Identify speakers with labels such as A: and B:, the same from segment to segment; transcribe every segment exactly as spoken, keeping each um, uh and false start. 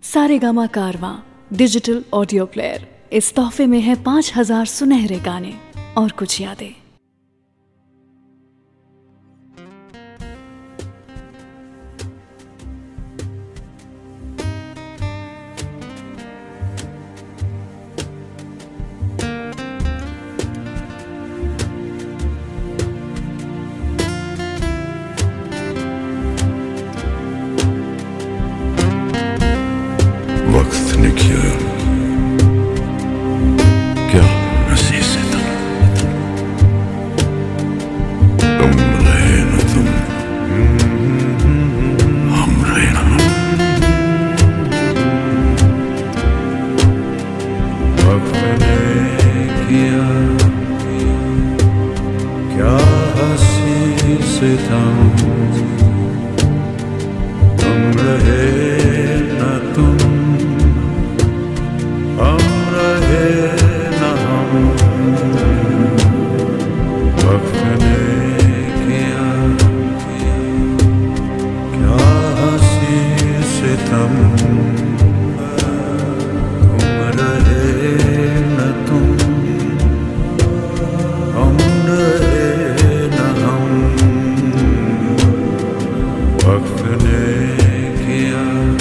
A: सारेगामा कारवां digital audio player. इस तोहफे में है पांच हजार सुनहरे गाने और कुछ यादें।
B: वक्त ने किया क्या हंसी से तुम तुम रहे न तुम हम रहे न हम। वक्त ने किया क्या हंसी से तुम तुम रहे न तुम हम रहे न हम। वक्त ने किया क्या हंसी से तुम तुम रहे न तुम हम रहे न हम। वक्त ने किया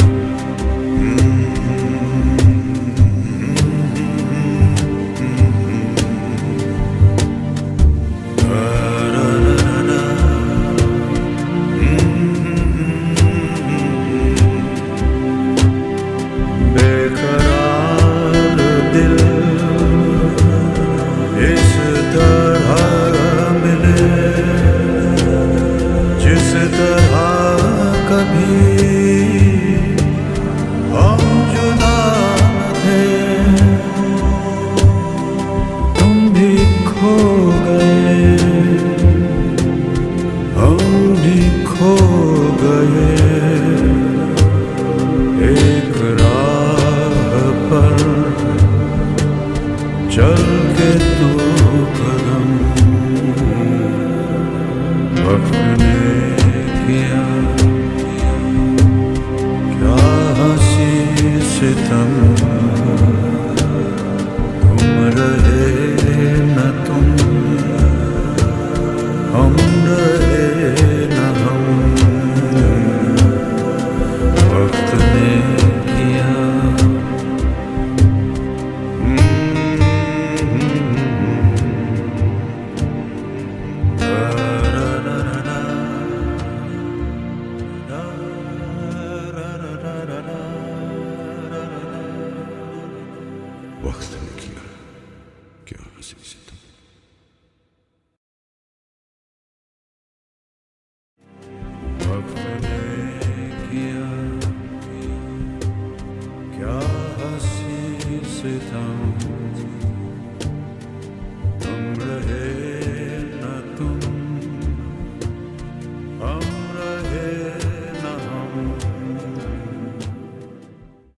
B: चल के तू कदम। वक्त ने किया क्या हंसी से तुम तुम रहे न तुम हम रहे न हम। वक्त ने किया वक्त ने किया क्या हंसी से तुम। वक्त ने किया क्या हंसी से तुम